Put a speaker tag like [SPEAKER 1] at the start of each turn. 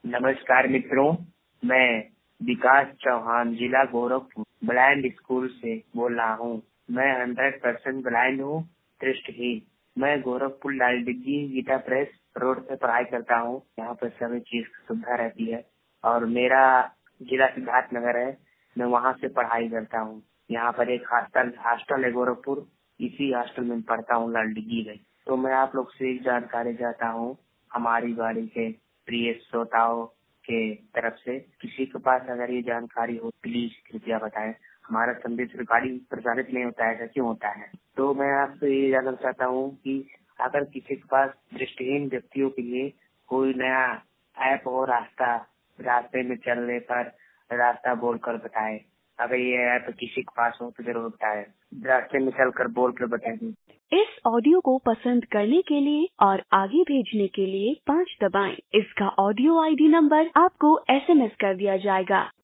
[SPEAKER 1] नमस्कार मित्रों, मैं विकास चौहान जिला गोरखपुर ब्लाइंड स्कूल से बोल रहा हूँ। मैं 100% ब्लाइंड हूँ, दृष्टिहीन। मैं गोरखपुर लाल डिग्गी गीता प्रेस रोड पे पढ़ाई करता हूँ। यहाँ पर सभी चीज की सुविधा रहती है और मेरा जिला सिद्धार्थनगर है। मैं वहाँ से पढ़ाई करता हूँ। यहाँ पर एक हॉस्टल है गोरखपुर, इसी हॉस्टल में पढ़ता हूँ लाल डिग्गी में। तो मैं आप लोग से एक जानकारी चाहता हूँ हमारी बाड़ी के प्रिय श्रोताओं के तरफ से। किसी के पास अगर ये जानकारी हो प्लीज कृपया बताएं। हमारा संदेश रिकॉर्डिंग प्रसारित नहीं होता है, ऐसा क्यों होता है? तो मैं आपसे ये जानना चाहता हूँ कि अगर किसी के पास दृष्टिहीन व्यक्तियों के लिए कोई नया ऐप हो रास्ते में चलने पर रास्ता बोलकर बताए। अगर ये ऐप किसी के पास हो तो जरूर बताए, रास्ते में चलकर बोल कर बताएंगे।
[SPEAKER 2] इस ऑडियो को पसंद करने के लिए और आगे भेजने के लिए 5 दबाएं। इसका ऑडियो आईडी नंबर आपको SMS कर दिया जाएगा।